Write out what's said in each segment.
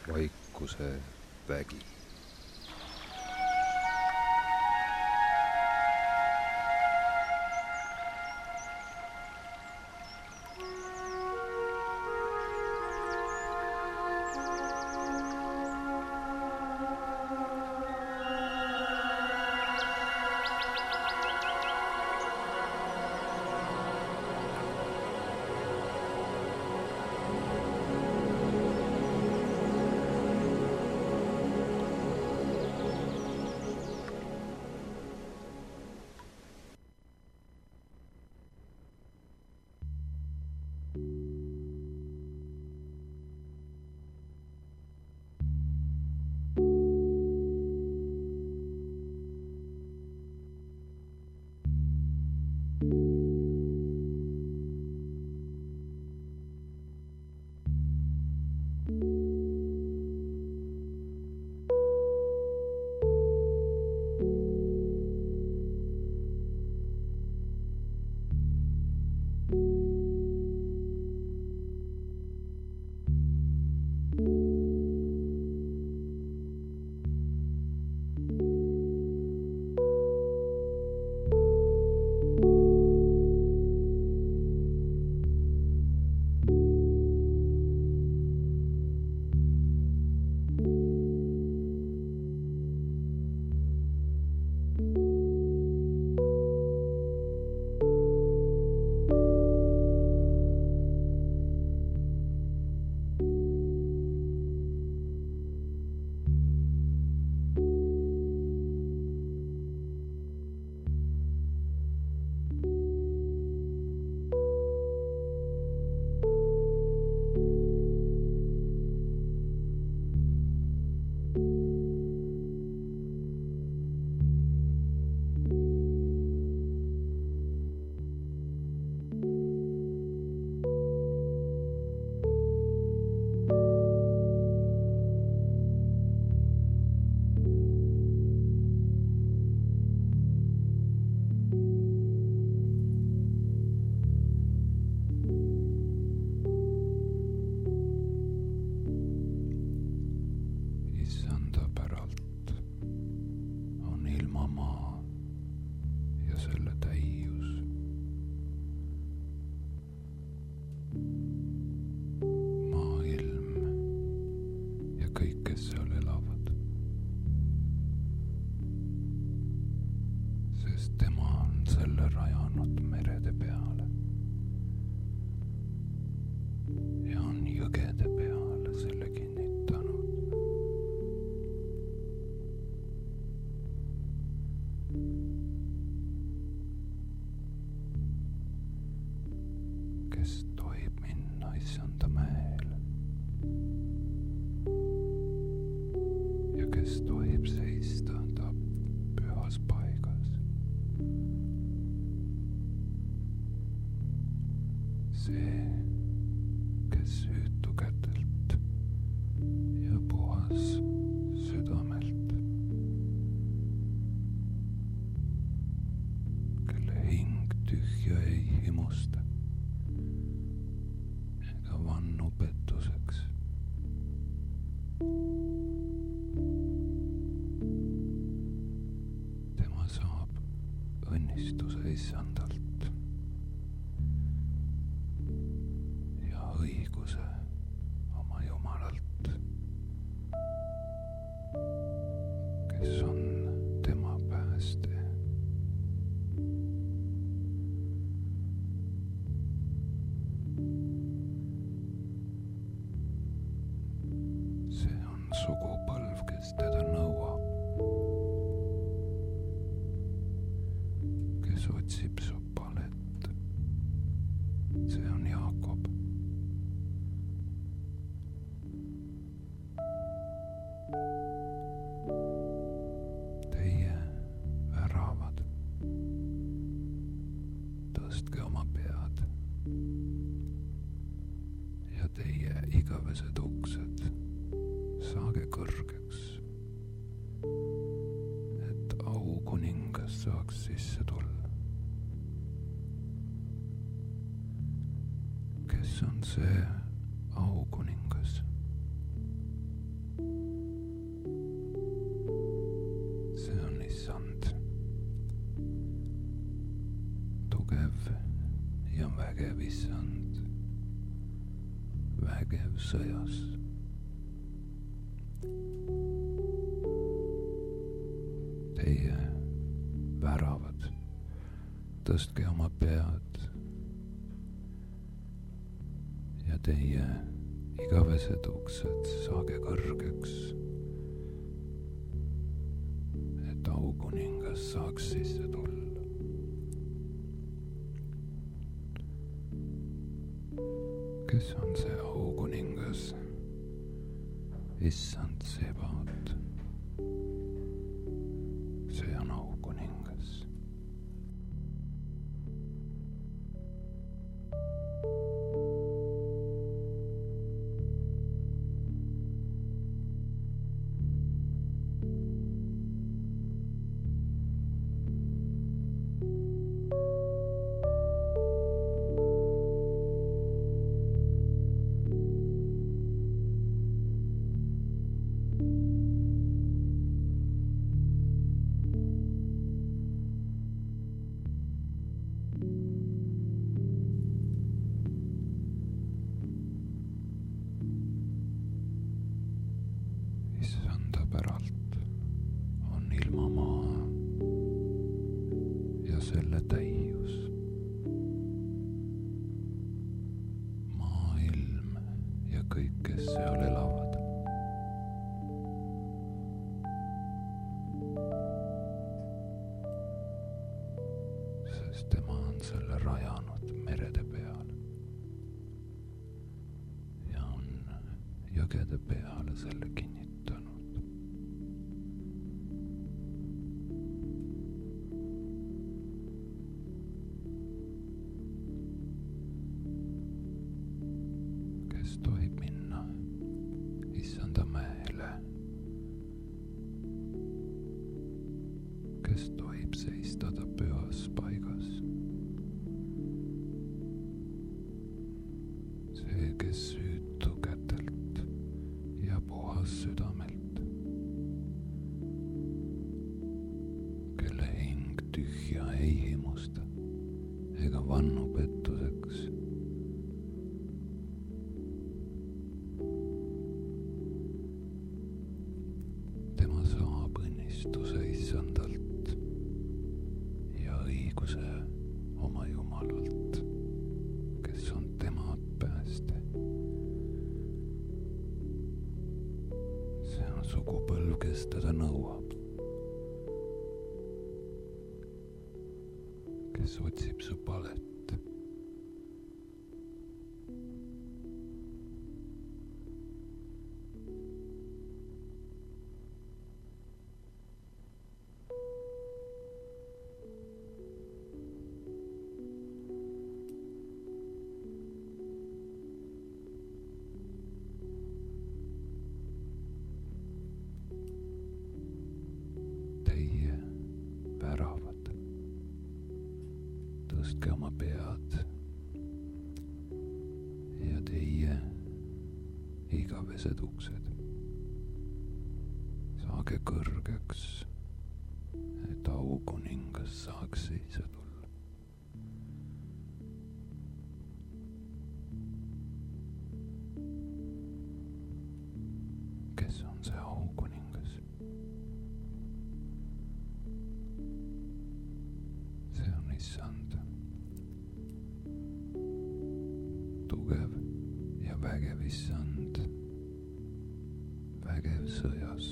vaikuse vägi. Kes tohib minna issanda mäele ja kes tohib seista ta pühas paigas. See, kes hüütu kätelt ja puhas südamelt, kelle hing tühja ei himusta ega vannu pettuseks. Tema saab õnnistuse issandalt ja õiguse oma Jumalalt, kes on tema pääste. See on sugupõlv, kes teda nõuab, kes otsib su palet. See on Jaakob. Teie väravad, tõstke oma pead ja teie igavesed uksed saage kõrgeks, et aukuningas saaks sisse tulla. Kes on see aukuningas? vägev issand, vägev sõjas. Teie väravad, tõstke oma pead ja teie igavesed uksed saage kõrgeks, et aukuningas saaks sisse tulla. Kes on see aukuningas? Issand Sebaot. See on aukuningas. Issanda päralt on ilmamaa ja selle täius, maailm ja kõik, kes seal elavad. Sest tema on selle rajanud merede peale ja on jõgede peale selle kinnitanud. Kes tohib minna issanda mäele? Kes tohib seista ta pühas paigas? See, kes süütu kätelt ja puhas südamelt, kelle hing tühja ei himusta ega vannu pettuseks. Tema saab õnnistuse issandalt ja õiguse oma Jumalalt, kes on tema pääste. See on sugupõlv, kes teda nõuab, kes otsib su palet. Teie väravad, tõstke oma pead ja teie igavesed uksed saage kõrgeks, et aukuningas saaks sisse tulla. Kes on see aukuningas? See on issand, tugev ja vägev issand, vägev sõjas.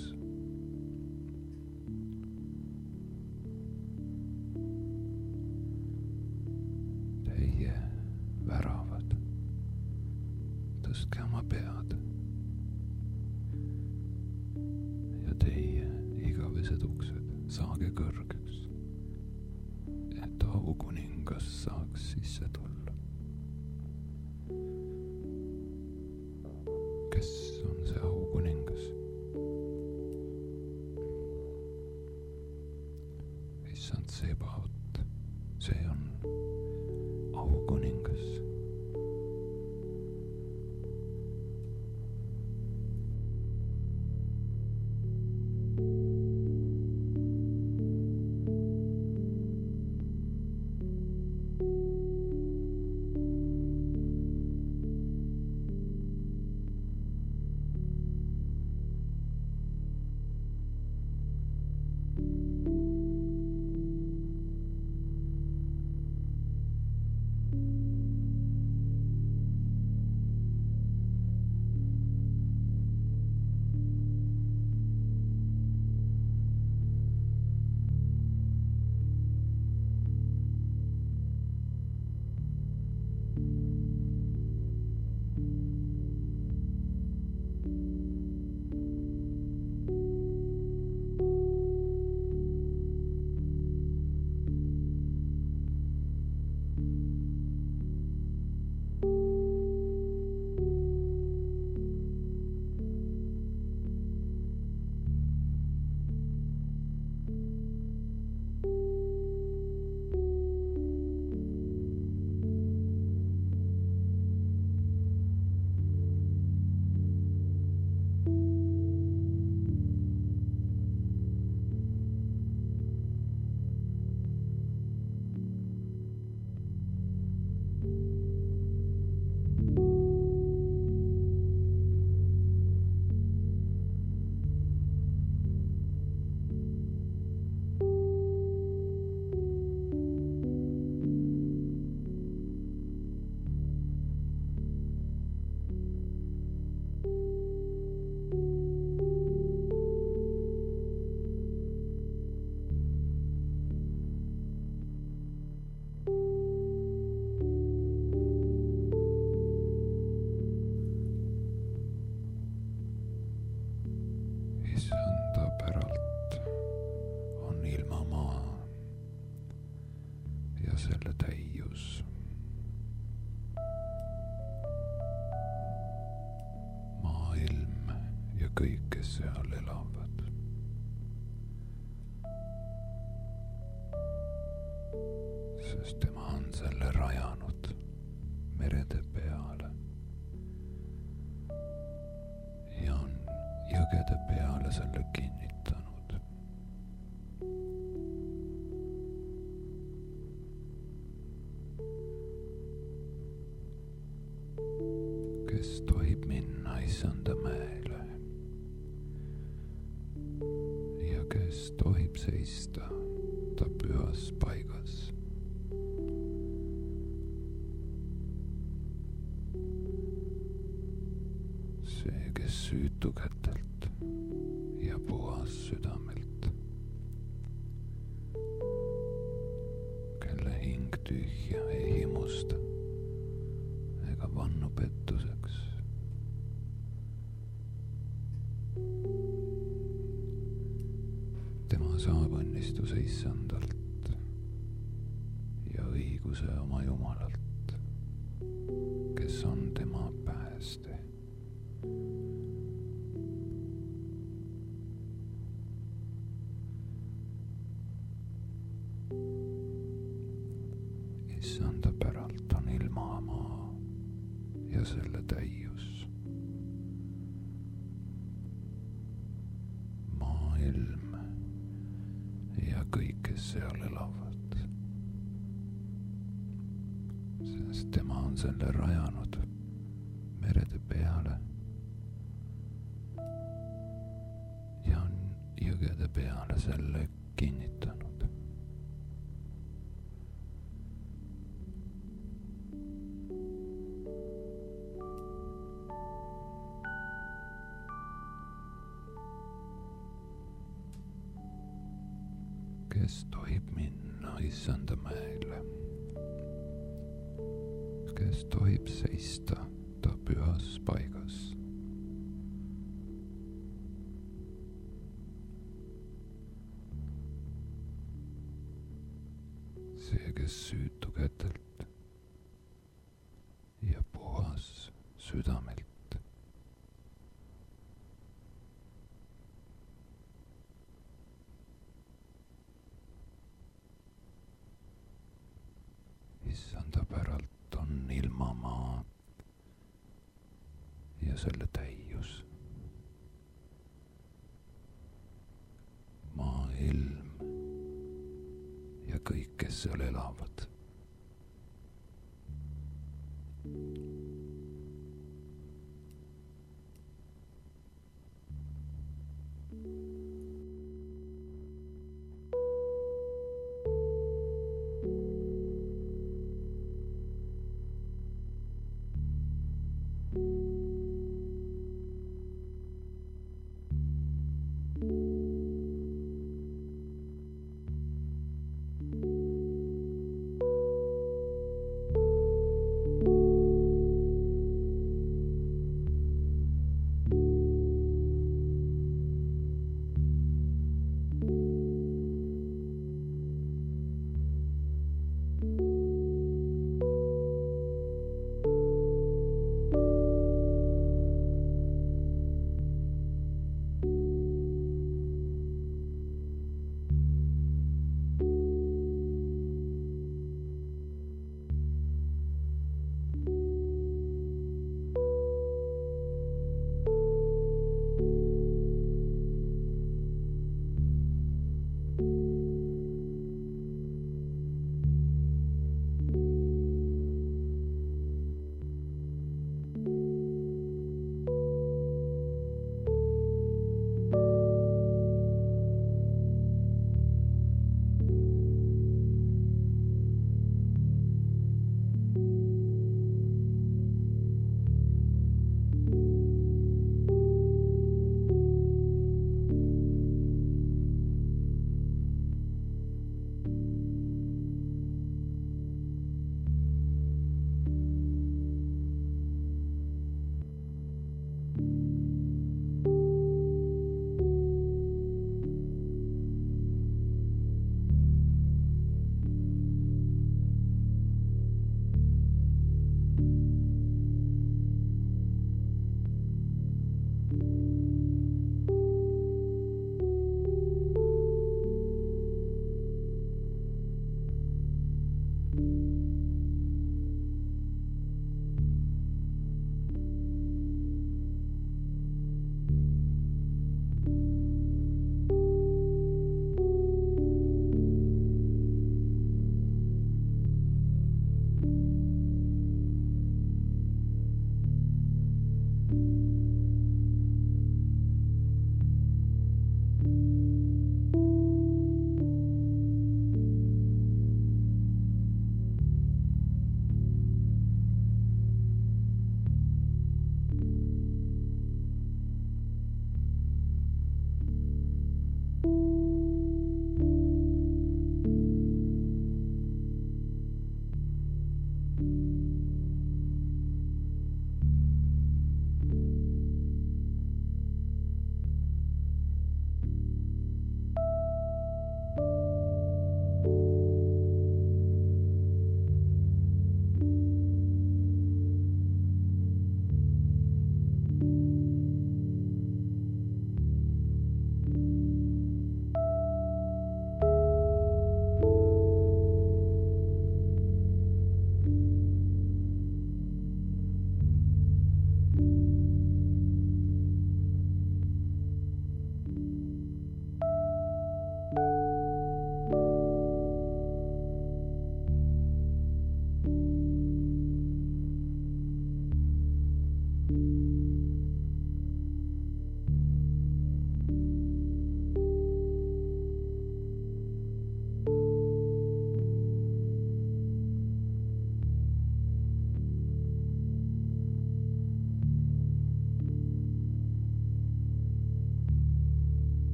Teie väravad, tõstke oma pead ja teie igavesed uksed saage kõrgeks, et aukuningas saaks sisse tulla. Kes on see aukuningas? Issand Sebaot, see on aukuningas. kõik, kes seal elavad. Sest tema on selle rajanud merede peale ja on jõgede peale selle kinnitanud. Kes tohib minna Issanda mäele ja kes tohib seista ta pühas paigas. See, kes süütu kätelt ja puhas südamelt, kelle hing tühja ei himusta ega vannu pettuseks. Tema saab õnnistuse Issandalt ja õiguse oma Jumalalt, kes on tema pääste. Issanda päralt on ilmamaa ja selle täius, maailm ja kõik, kes seal elavad, sest tema on selle rajanud merede peale ja on jõgede peale selle kinnitanud. Kes tohib minna Issanda mäele, kes tohib seista ta pühas paigas. See, kes süütu kätelt ja puhas südamelt. Issanda päralt on ilmamaa ja selle täius, maailm ja kõik, kes seal elavad.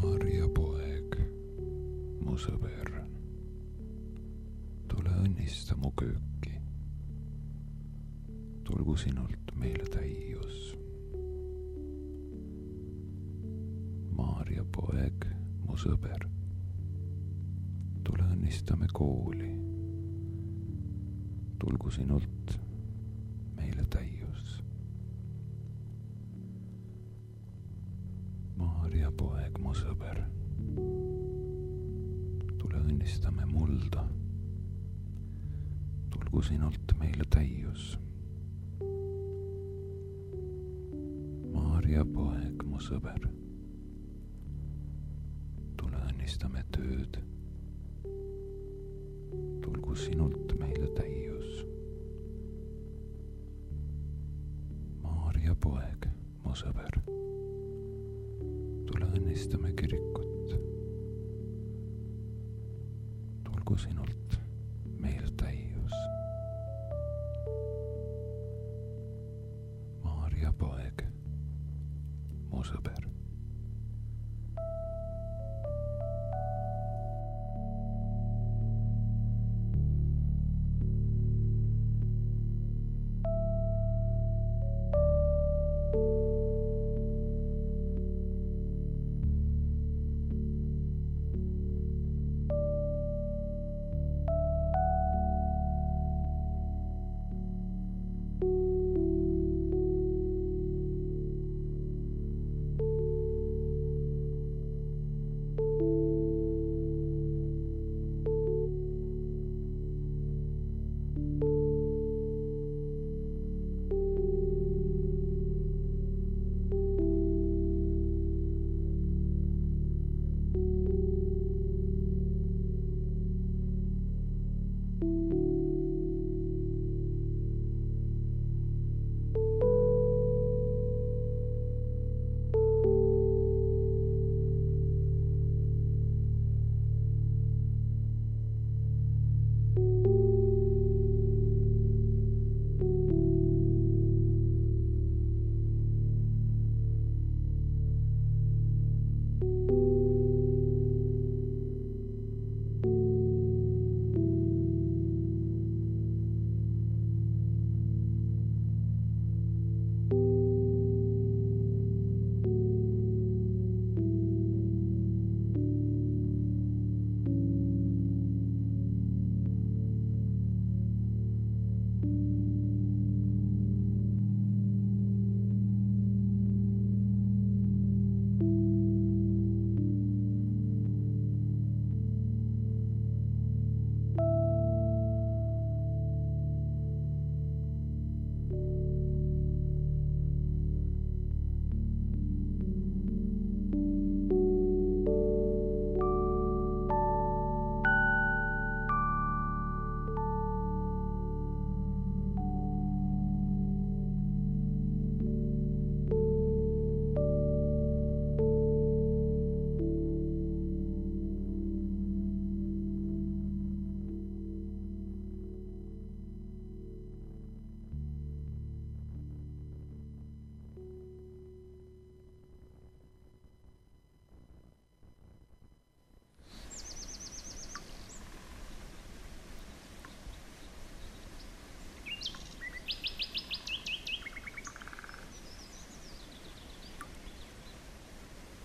Maarja poeg, mu sõber, tule õnnista mu kööki. Tulgu sinult meile täius. Maarja poeg, mu sõber, tule õnnistame kooli. Tulgu sinult meile täius. Maarja poeg, mu sõber, tule õnnistame mulda. Tulgu sinult meile täius. Maarja poeg, mu sõber, tule õnnistame tööd. Tulgu sinult meile täius. Maarja poeg, mu sõber, tule õnnistame kirikut. Tulgu sinult meil täius. Maarja poeg, mu sõber.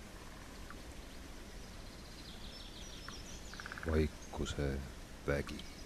Vaikuse vägi.